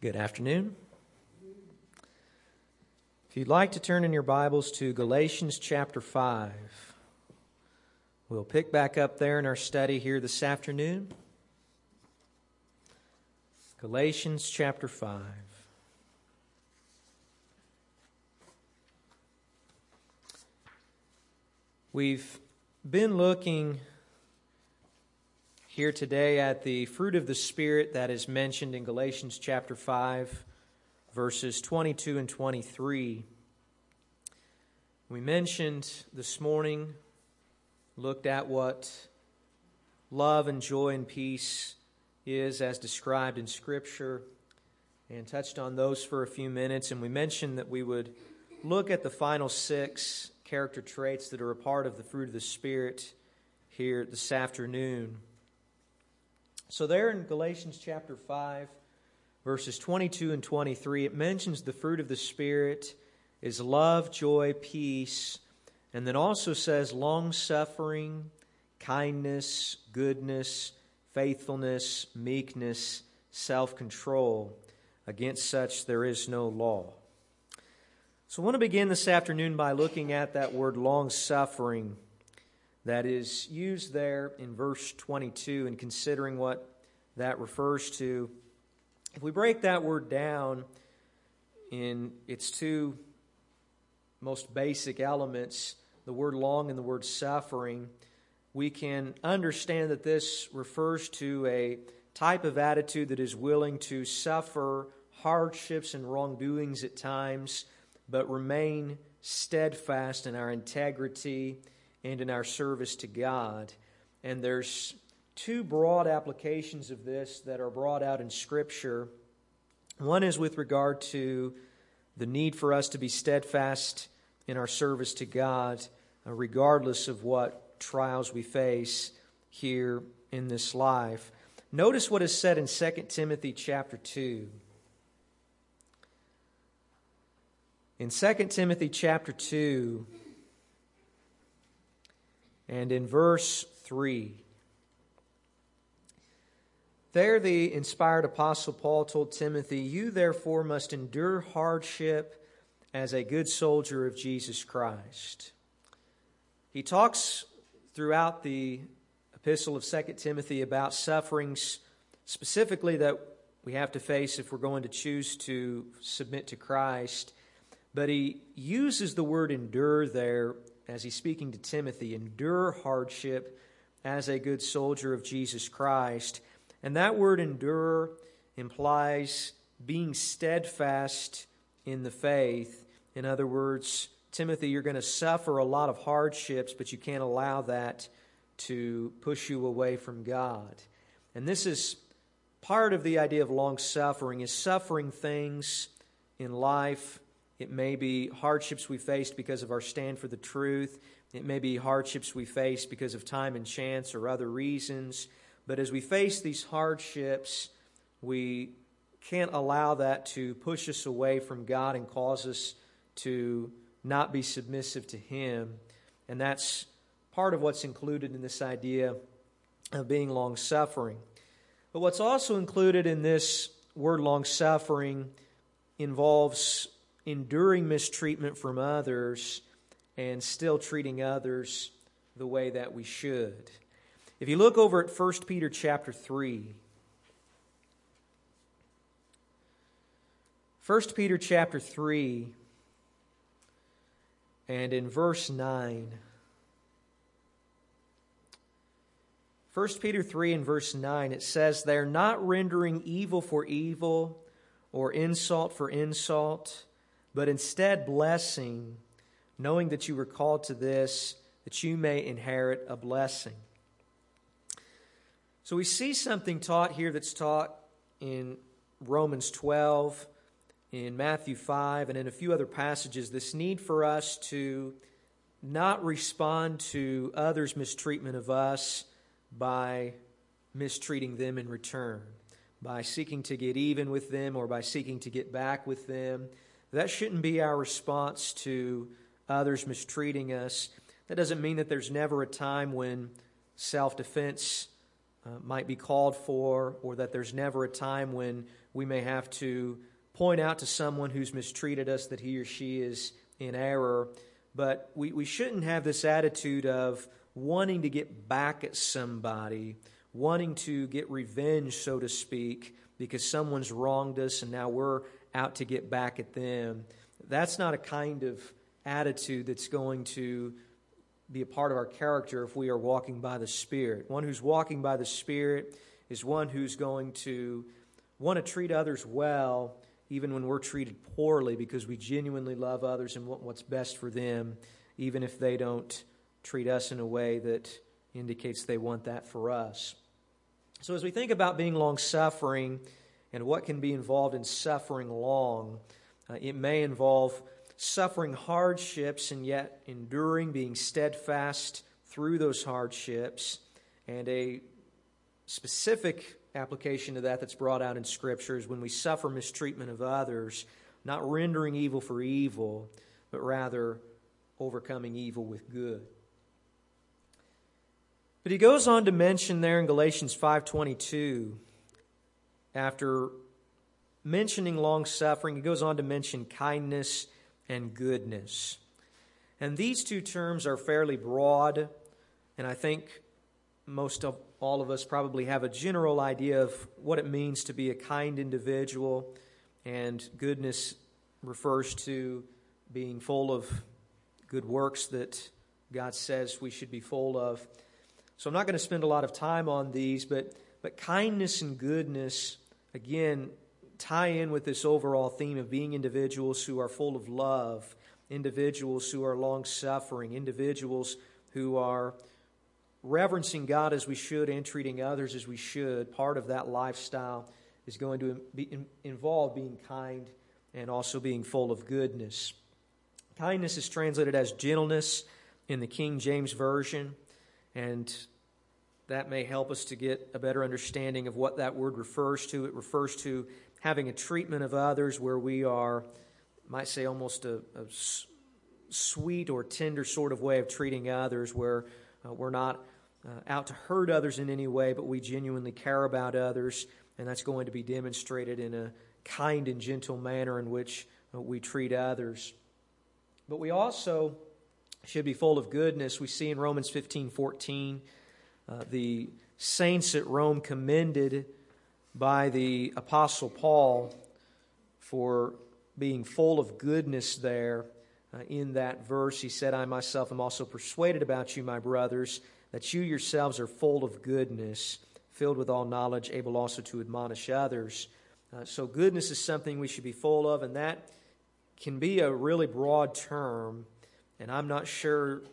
Good afternoon. If you'd like to turn in your Bibles to Galatians chapter 5, we'll pick back up there in our study here this afternoon. Galatians chapter 5. We've been looking here today at the fruit of the Spirit that is mentioned in Galatians chapter 5, verses 22 and 23. We mentioned this morning, looked at what love and joy and peace is as described in Scripture, and touched on those for a few minutes. And we mentioned that we would look at the final 6 character traits that are a part of the fruit of the Spirit here this afternoon. So there in Galatians chapter 5, verses 22 and 23, it mentions the fruit of the Spirit is love, joy, peace, and then also says long-suffering, kindness, goodness, faithfulness, meekness, self-control. Against such there is no law. So I want to begin this afternoon by looking at that word long-suffering that is used there in verse 22 and considering what that refers to. If we break that word down in its 2 most basic elements, the word long and the word suffering, we can understand that this refers to a type of attitude that is willing to suffer hardships and wrongdoings at times, but remain steadfast in our integrity and in our service to God. And there's 2 broad applications of this that are brought out in Scripture. One is with regard to the need for us to be steadfast in our service to God, regardless of what trials we face here in this life. Notice what is said in 2 Timothy chapter 2. In 2 Timothy chapter 2, and in verse 3, there the inspired apostle Paul told Timothy, "You therefore must endure hardship as a good soldier of Jesus Christ." He talks throughout the epistle of 2 Timothy about sufferings specifically that we have to face if we're going to choose to submit to Christ. But he uses the word endure there as he's speaking to Timothy. Endure hardship as a good soldier of Jesus Christ. And that word endure implies being steadfast in the faith. In other words, Timothy, you're going to suffer a lot of hardships, but you can't allow that to push you away from God. And this is part of the idea of long-suffering, is suffering things in life. It may be hardships we faced because of our stand for the truth. It may be hardships we face because of time and chance or other reasons. But as we face these hardships, we can't allow that to push us away from God and cause us to not be submissive to Him. And that's part of what's included in this idea of being long-suffering. But what's also included in this word long-suffering involves enduring mistreatment from others and still treating others the way that we should. If you look over at 1 Peter chapter 3, 1 Peter chapter 3, and in verse 9, 1 Peter 3 and verse 9, it says, "They're not rendering evil for evil or insult for insult, but instead blessing, knowing that you were called to this, that you may inherit a blessing." So we see something taught here that's taught in Romans 12, in Matthew 5, and in a few other passages, this need for us to not respond to others' mistreatment of us by mistreating them in return, by seeking to get even with them or by seeking to get back with them. That shouldn't be our response to others mistreating us. That doesn't mean that there's never a time when self-defense might be called for, or that there's never a time when we may have to point out to someone who's mistreated us that he or she is in error. But we shouldn't have this attitude of wanting to get back at somebody, wanting to get revenge, so to speak, because someone's wronged us and now we're out to get back at them. That's not a kind of attitude that's going to be a part of our character if we are walking by the Spirit. One who's walking by the Spirit is one who's going to want to treat others well, even when we're treated poorly, because we genuinely love others and want what's best for them, even if they don't treat us in a way that indicates they want that for us. So as we think about being long-suffering and what can be involved in suffering long, it may involve suffering hardships and yet enduring, being steadfast through those hardships. And a specific application of that's brought out in Scripture is when we suffer mistreatment of others, not rendering evil for evil, but rather overcoming evil with good. But he goes on to mention there in Galatians 5:22, after mentioning long-suffering, he goes on to mention kindness and goodness. And these two terms are fairly broad, and I think most of all of us probably have a general idea of what it means to be a kind individual, and goodness refers to being full of good works that God says we should be full of. So I'm not going to spend a lot of time on these, but kindness and goodness, again, tie in with this overall theme of being individuals who are full of love, individuals who are long-suffering, individuals who are reverencing God as we should and treating others as we should. Part of that lifestyle is going to involve being kind and also being full of goodness. Kindness is translated as gentleness in the King James Version, and that may help us to get a better understanding of what that word refers to. It refers to having a treatment of others where we are, might say, almost a sweet or tender sort of way of treating others, where we're not out to hurt others in any way, but we genuinely care about others, and that's going to be demonstrated in a kind and gentle manner in which we treat others. But we also should be full of goodness. We see in Romans 15:14, the saints at Rome commended by the Apostle Paul for being full of goodness there. In that verse, he said, I myself am also persuaded about you, my brothers, that you yourselves are full of goodness, filled with all knowledge, able also to admonish others. So goodness is something we should be full of, and that can be a really broad term, and I'm not sure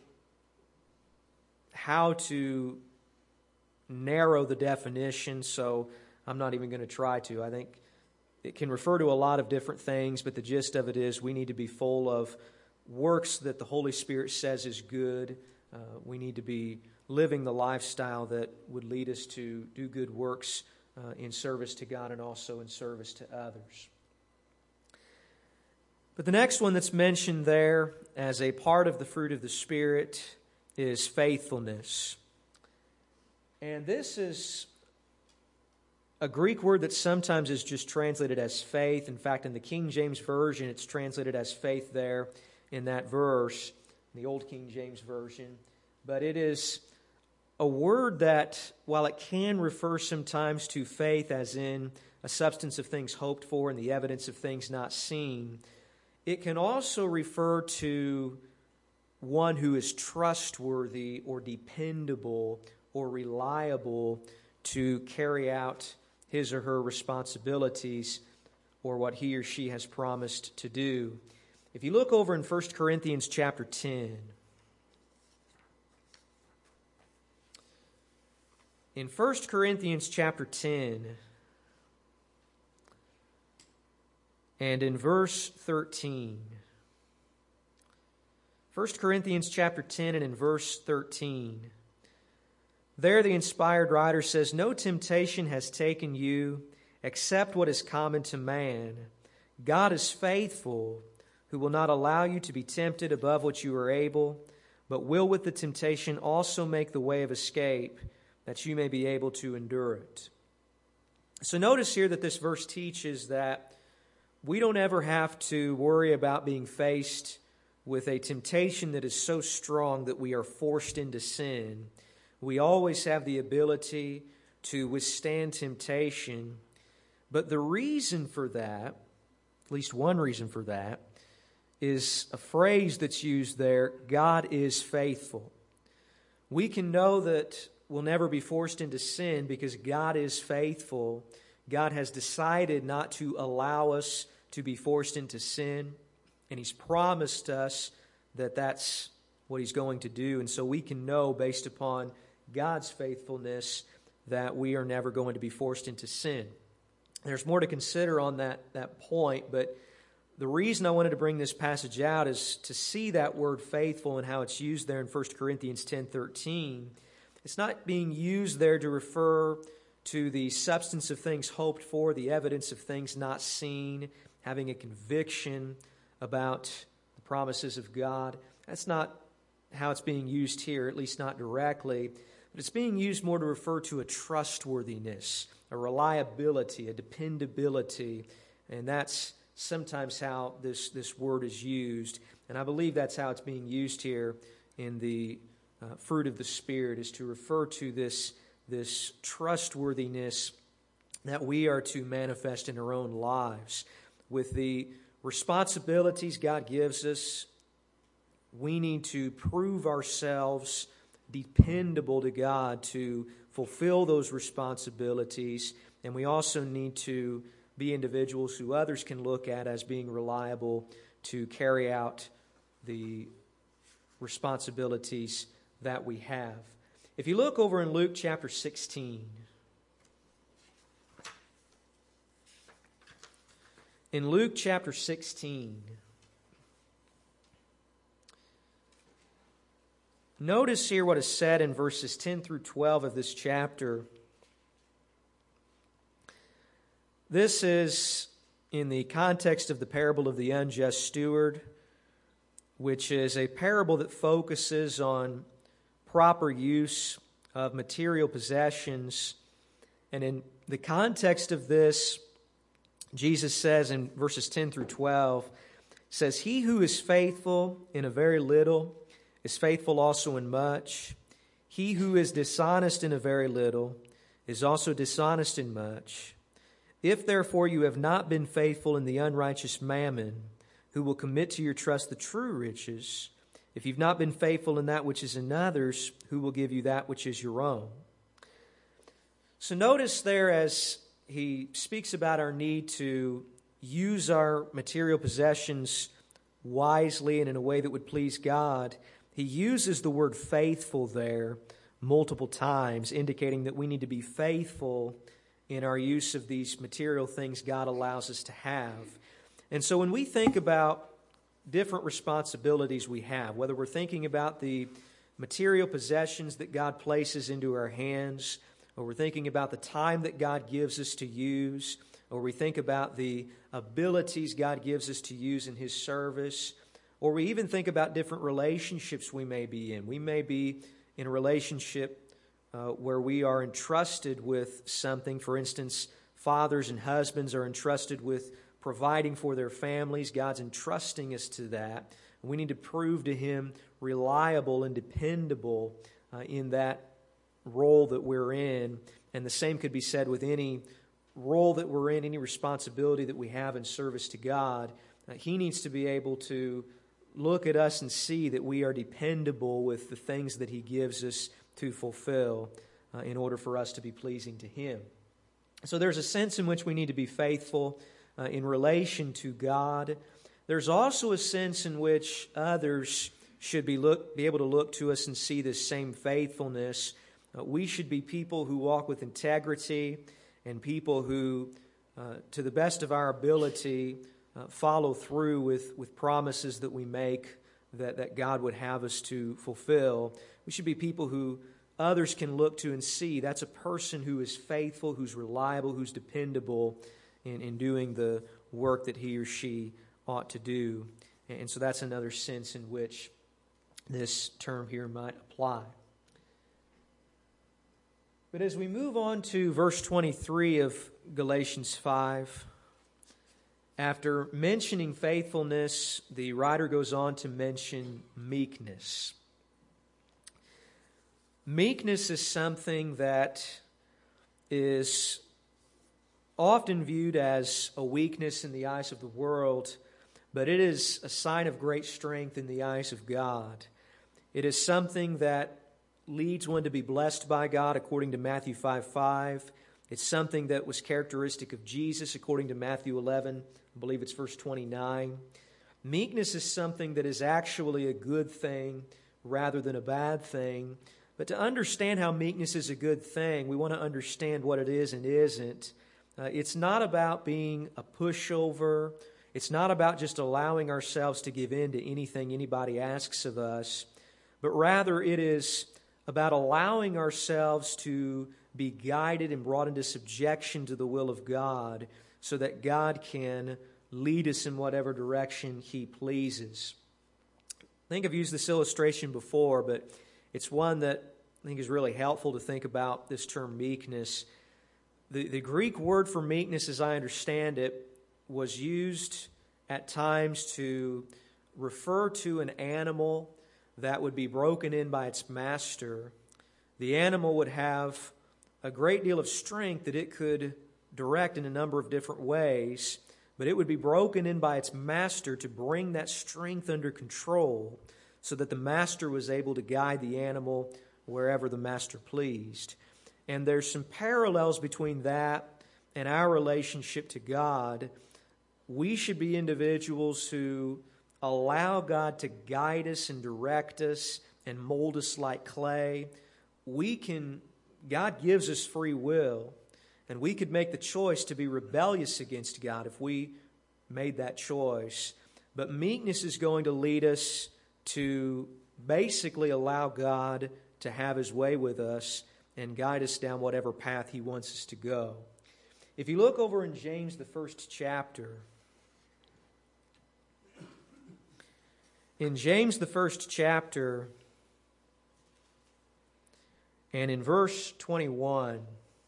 how to narrow the definition, so I'm not even going to try to. I think it can refer to a lot of different things, but the gist of it is we need to be full of works that the Holy Spirit says is good. We need to be living the lifestyle that would lead us to do good works in service to God and also in service to others. But the next one that's mentioned there as a part of the fruit of the Spirit is faithfulness. And this is a Greek word that sometimes is just translated as faith. In fact, in the King James Version, it's translated as faith there in that verse, in the Old King James Version. But it is a word that, while it can refer sometimes to faith as in a substance of things hoped for and the evidence of things not seen, it can also refer to one who is trustworthy or dependable or reliable to carry out his or her responsibilities or what he or she has promised to do. If you look over in 1 Corinthians chapter 10, in 1 Corinthians chapter 10 and in verse 13, 1 Corinthians chapter 10 and in verse 13, there the inspired writer says, no temptation has taken you except what is common to man. God is faithful, who will not allow you to be tempted above what you are able, but will with the temptation also make the way of escape, that you may be able to endure it. So notice here that this verse teaches that we don't ever have to worry about being faced with a temptation that is so strong that we are forced into sin. We always have the ability to withstand temptation. But the reason for that, at least one reason for that, is a phrase that's used there, God is faithful. We can know that we'll never be forced into sin because God is faithful. God has decided not to allow us to be forced into sin, and He's promised us that that's what He's going to do. And so we can know, based upon God's faithfulness, that we are never going to be forced into sin. There's more to consider on that point, but the reason I wanted to bring this passage out is to see that word faithful and how it's used there in 1 Corinthians 10:13. It's not being used there to refer to the substance of things hoped for, the evidence of things not seen, having a conviction about the promises of God. That's not how it's being used here, at least not directly. But it's being used more to refer to a trustworthiness, a reliability, a dependability. And that's sometimes how this word is used. And I believe that's how it's being used here in the fruit of the Spirit, is to refer to this trustworthiness that we are to manifest in our own lives. With the responsibilities God gives us, we need to prove ourselves dependable to God to fulfill those responsibilities. And we also need to be individuals who others can look at as being reliable to carry out the responsibilities that we have. If you look over in Luke chapter 16, in Luke chapter 16, notice here what is said in verses 10 through 12 of this chapter. This is in the context of the parable of the unjust steward, which is a parable that focuses on proper use of material possessions. And in the context of this, Jesus says in verses 10 through 12, says, "He who is faithful in a very little is faithful also in much. He who is dishonest in a very little is also dishonest in much. If therefore you have not been faithful in the unrighteous mammon, who will commit to your trust the true riches? If you've not been faithful in that which is another's, who will give you that which is your own?" So notice there, as he speaks about our need to use our material possessions wisely and in a way that would please God, he uses the word faithful there multiple times, indicating that we need to be faithful in our use of these material things God allows us to have. And so when we think about different responsibilities we have, whether we're thinking about the material possessions that God places into our hands, or we're thinking about the time that God gives us to use, or we think about the abilities God gives us to use in His service, or we even think about different relationships we may be in. We may be in a relationship where we are entrusted with something. For instance, fathers and husbands are entrusted with providing for their families. God's entrusting us to that. We need to prove to Him reliable and dependable in that role that we're in. And the same could be said with any role that we're in, any responsibility that we have in service to God. He needs to be able to look at us and see that we are dependable with the things that He gives us to fulfill in order for us to be pleasing to Him. So there's a sense in which we need to be faithful in relation to God. There's also a sense in which others should be able to look to us and see this same faithfulness. We should be people who walk with integrity and people who, to the best of our ability, follow through with promises that we make that God would have us to fulfill. We should be people who others can look to and see that's a person who is faithful, who's reliable, who's dependable in doing the work that he or she ought to do. And so that's another sense in which this term here might apply. But as we move on to verse 23 of Galatians 5, after mentioning faithfulness, the writer goes on to mention meekness. Meekness is something that is often viewed as a weakness in the eyes of the world, but it is a sign of great strength in the eyes of God. It is something that leads one to be blessed by God, according to Matthew 5:5. It's something that was characteristic of Jesus, according to Matthew 11. I believe it's verse 29. Meekness is something that is actually a good thing rather than a bad thing. But to understand how meekness is a good thing, we want to understand what it is and isn't. It's not about being a pushover. It's not about just allowing ourselves to give in to anything anybody asks of us. But rather it is about allowing ourselves to be guided and brought into subjection to the will of God so that God can lead us in whatever direction He pleases. I think I've used this illustration before, but it's one that I think is really helpful to think about this term meekness. The Greek word for meekness, as I understand it, was used at times to refer to an animal that would be broken in by its master. The animal would have a great deal of strength that it could direct in a number of different ways, but it would be broken in by its master to bring that strength under control so that the master was able to guide the animal wherever the master pleased. And there's some parallels between that and our relationship to God. We should be individuals who allow God to guide us and direct us and mold us like clay. God gives us free will, and we could make the choice to be rebellious against God if we made that choice. But meekness is going to lead us to basically allow God to have His way with us and guide us down whatever path He wants us to go. If you look over in James, the first chapter, in James, the first chapter, and in verse 21,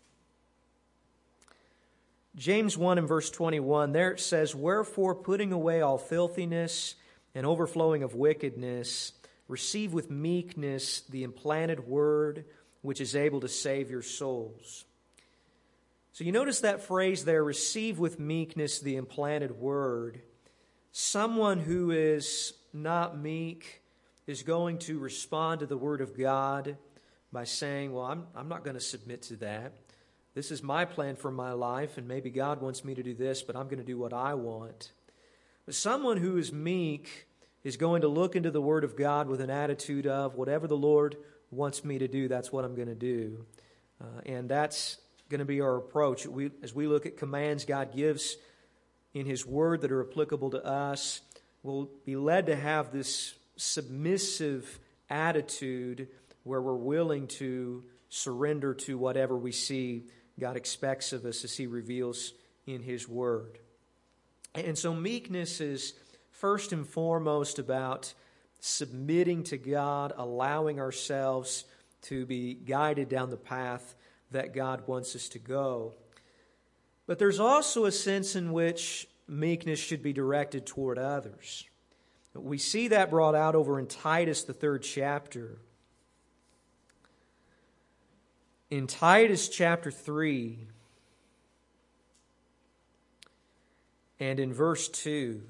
James 1 and verse 21, there it says, "Wherefore, putting away all filthiness and overflowing of wickedness, receive with meekness the implanted word, which is able to save your souls." So you notice that phrase there, receive with meekness the implanted word. Someone who is not meek is going to respond to the Word of God by saying, well, I'm not going to submit to that. This is my plan for my life, and maybe God wants me to do this, but I'm going to do what I want. But someone who is meek is going to look into the Word of God with an attitude of, whatever the Lord wants me to do, that's what I'm going to do. And that's going to be our approach. As we look at commands God gives in His Word that are applicable to us, we'll be led to have this submissive attitude where we're willing to surrender to whatever we see God expects of us as He reveals in His Word. And so meekness is first and foremost about submitting to God, allowing ourselves to be guided down the path that God wants us to go. But there's also a sense in which meekness should be directed toward others. We see that brought out over in Titus, the 3rd chapter. In Titus chapter 3 and in verse 2,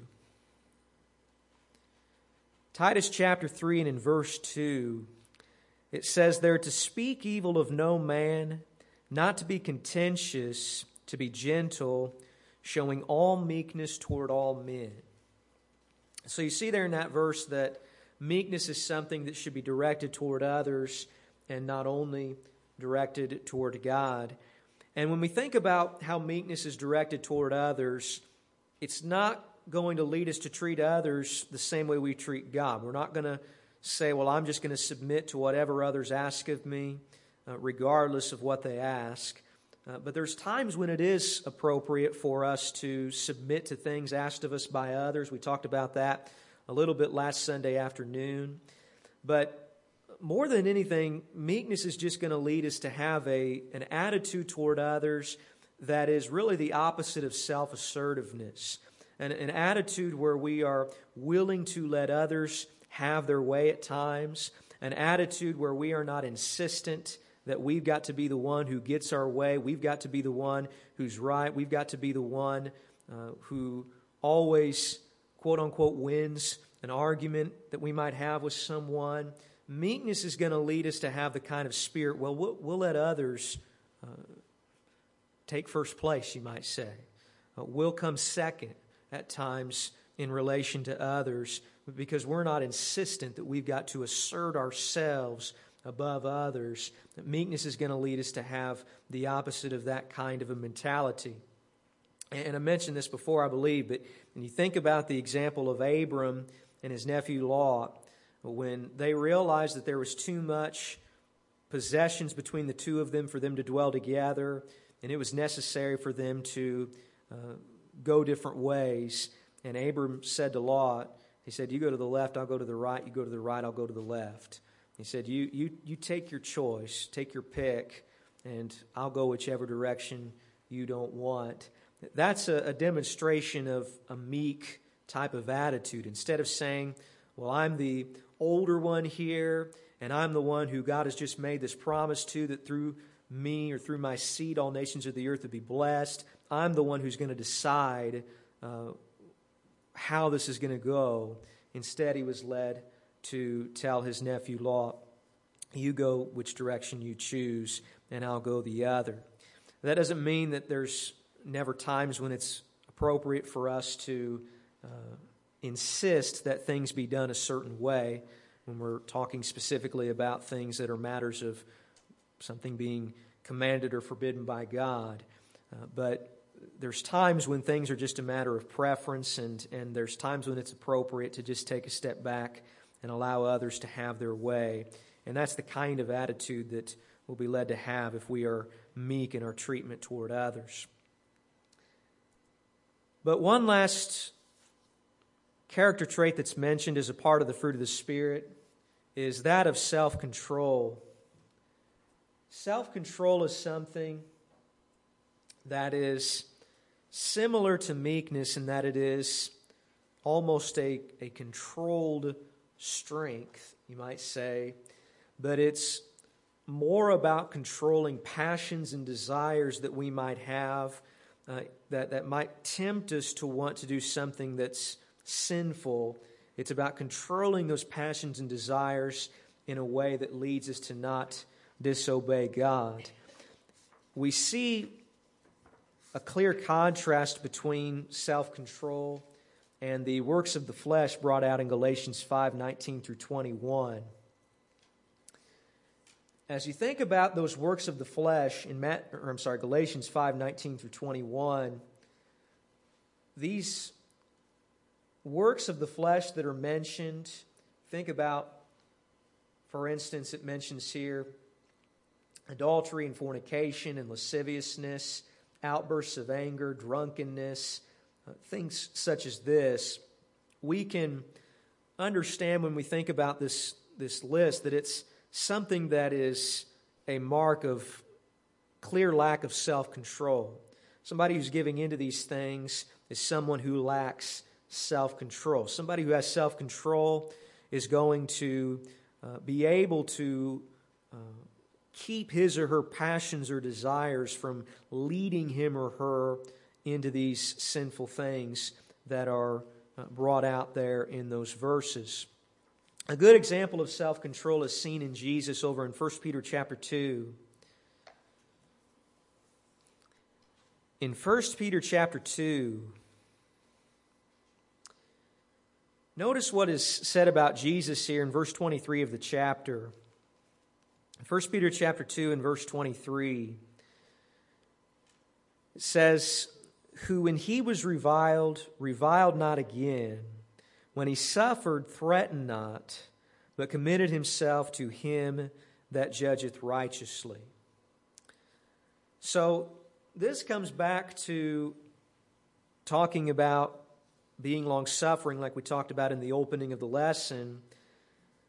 Titus chapter 3 and in verse 2, it says there, "To speak evil of no man, not to be contentious, to be gentle, showing all meekness toward all men." So you see there in that verse that meekness is something that should be directed toward others and not only directed toward God. And when we think about how meekness is directed toward others, it's not going to lead us to treat others the same way we treat God. We're not going to say, well, I'm just going to submit to whatever others ask of me, regardless of what they ask. But there's times when it is appropriate for us to submit to things asked of us by others. We talked about that a little bit last Sunday afternoon. But more than anything, meekness is just going to lead us to have an attitude toward others that is really the opposite of self-assertiveness. An attitude where we are willing to let others have their way at times. An attitude where we are not insistent that we've got to be the one who gets our way. We've got to be the one who's right. We've got to be the one who always, quote unquote, wins an argument that we might have with someone. Meekness is going to lead us to have the kind of spirit, well, we'll let others take first place, you might say. We'll come second at times in relation to others because we're not insistent that we've got to assert ourselves above others. Meekness is going to lead us to have the opposite of that kind of a mentality. And I mentioned this before, I believe, but when you think about the example of Abram and his nephew Lot, when they realized that there was too much possessions between the two of them for them to dwell together, and it was necessary for them to go different ways. And Abram said to Lot, he said, you go to the left, I'll go to the right. You go to the right, I'll go to the left. He said, you take your choice, take your pick, and I'll go whichever direction you don't want. That's a demonstration of a meek type of attitude. Instead of saying, well, I'm the older one here, and I'm the one who God has just made this promise to, that through me or through my seed all nations of the earth would be blessed. I'm the one who's going to decide how this is going to go. Instead, he was led to tell his nephew Lot, you go which direction you choose, and I'll go the other. That doesn't mean that there's never times when it's appropriate for us to insist that things be done a certain way when we're talking specifically about things that are matters of something being commanded or forbidden by God. But there's times when things are just a matter of preference, and there's times when it's appropriate to just take a step back and allow others to have their way. And that's the kind of attitude that we'll be led to have if we are meek in our treatment toward others. But one last character trait that's mentioned as a part of the fruit of the Spirit is that of self-control. Self-control is something that is similar to meekness in that it is almost a controlled strength, you might say, but it's more about controlling passions and desires that we might have that might tempt us to want to do something that's sinful. It's about controlling those passions and desires in a way that leads us to not disobey God. We see a clear contrast between self-control and the works of the flesh brought out in Galatians 5:19 through 21. As you think about those works of the flesh in Galatians 5:19 through 21, these works of the flesh that are mentioned, think about, for instance, it mentions here adultery and fornication and lasciviousness, outbursts of anger, drunkenness, things such as this. We can understand when we think about this list that it's something that is a mark of clear lack of self-control. Somebody who's giving into these things is someone who lacks self-control. Somebody who has self-control is going to be able to keep his or her passions or desires from leading him or her into these sinful things that are brought out there in those verses. A good example of self-control is seen in Jesus over in 1 Peter chapter 2. In 1 Peter chapter 2, notice what is said about Jesus here in verse 23 of the chapter. 1 Peter chapter 2 and verse 23, it says, who when he was reviled not again. When he suffered, threatened not, but committed himself to him that judgeth righteously. So this comes back to talking about being long-suffering like we talked about in the opening of the lesson.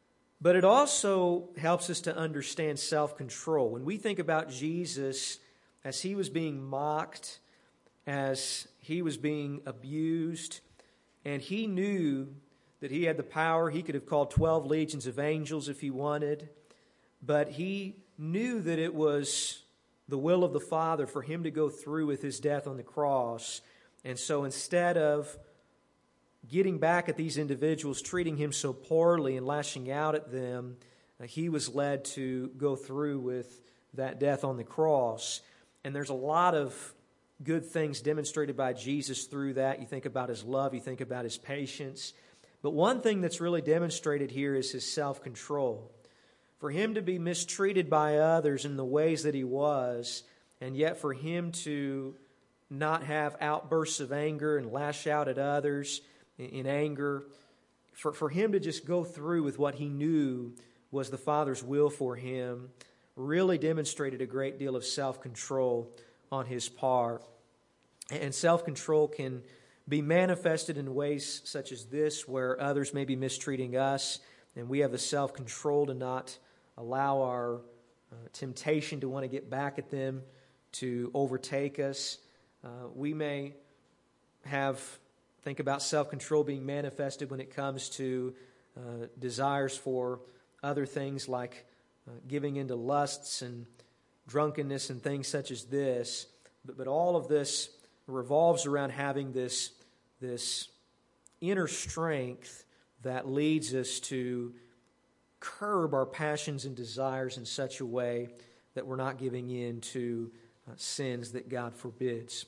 But it also helps us to understand self-control. When we think about Jesus as he was being mocked, as he was being abused, and he knew that he had the power. He could have called 12 legions of angels if he wanted, but he knew that it was the will of the Father for him to go through with his death on the cross. And so instead of getting back at these individuals, treating him so poorly and lashing out at them, he was led to go through with that death on the cross. And there's a lot of good things demonstrated by Jesus through that. You think about his love, you think about his patience. But one thing that's really demonstrated here is his self-control. For him to be mistreated by others in the ways that he was, and yet for him to not have outbursts of anger and lash out at others in anger, for him to just go through with what he knew was the Father's will for him, really demonstrated a great deal of self-control on his part. And self-control can be manifested in ways such as this, where others may be mistreating us, and we have the self-control to not allow our temptation to want to get back at them to overtake us. We may think about self-control being manifested when it comes to desires for other things like giving into lusts and drunkenness and things such as this. But all of this revolves around having this inner strength that leads us to curb our passions and desires in such a way that we're not giving in to sins that God forbids.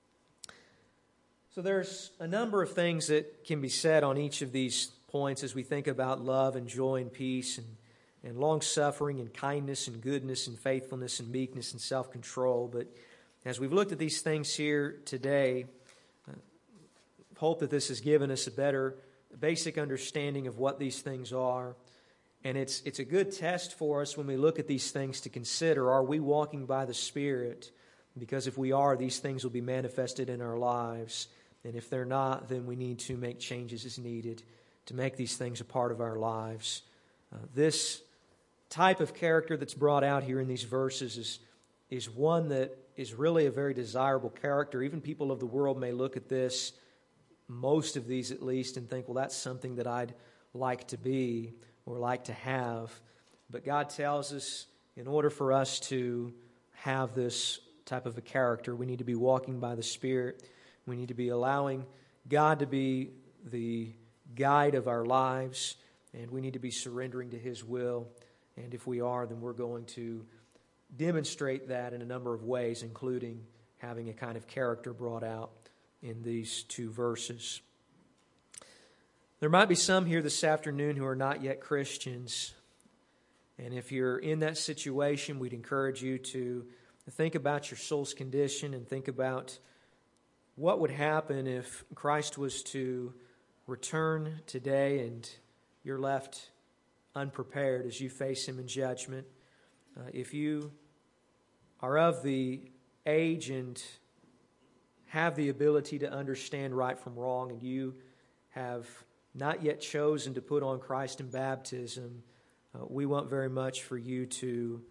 So there's a number of things that can be said on each of these points as we think about love and joy and peace and long-suffering and kindness and goodness and faithfulness and meekness and self-control. But as we've looked at these things here today, hope that this has given us a better basic understanding of what these things are. And it's a good test for us when we look at these things to consider, are we walking by the Spirit? Because if we are, these things will be manifested in our lives. And if they're not, then we need to make changes as needed to make these things a part of our lives. This type of character that's brought out here in these verses is one that is really a very desirable character. Even people of the world may look at this, most of these at least, and think, well, that's something that I'd like to be or like to have. But God tells us in order for us to have this type of a character, we need to be walking by the Spirit. We need to be allowing God to be the guide of our lives, and we need to be surrendering to His will. And if we are, then we're going to demonstrate that in a number of ways, including having a kind of character brought out in these two verses. There might be some here this afternoon who are not yet Christians. And if you're in that situation, we'd encourage you to think about your soul's condition and think about what would happen if Christ was to return today and you're left unprepared as you face Him in judgment. If you are of the age and have the ability to understand right from wrong, and you have not yet chosen to put on Christ in baptism, we want very much for you to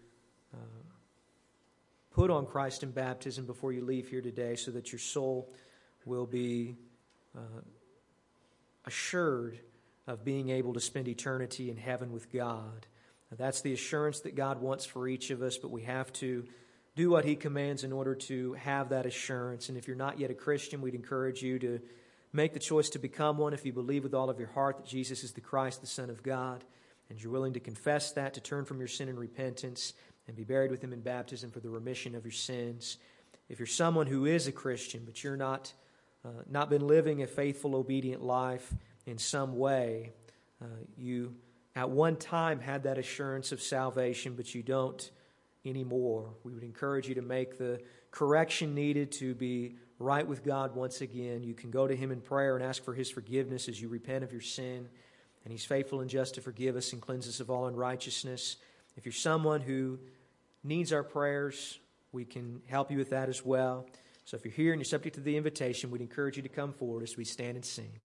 put on Christ in baptism before you leave here today, so that your soul will be assured of being able to spend eternity in heaven with God. That's the assurance that God wants for each of us, but we have to do what He commands in order to have that assurance. And if you're not yet a Christian, we'd encourage you to make the choice to become one if you believe with all of your heart that Jesus is the Christ, the Son of God, and you're willing to confess that, to turn from your sin in repentance, and be buried with Him in baptism for the remission of your sins. If you're someone who is a Christian, but you're not been living a faithful, obedient life in some way, you at one time had that assurance of salvation, but you don't anymore. We would encourage you to make the correction needed to be right with God once again. You can go to Him in prayer and ask for His forgiveness as you repent of your sin, and He's faithful and just to forgive us and cleanse us of all unrighteousness. If you're someone who needs our prayers, we can help you with that as well. So if you're here and you're subject to the invitation, we'd encourage you to come forward as we stand and sing.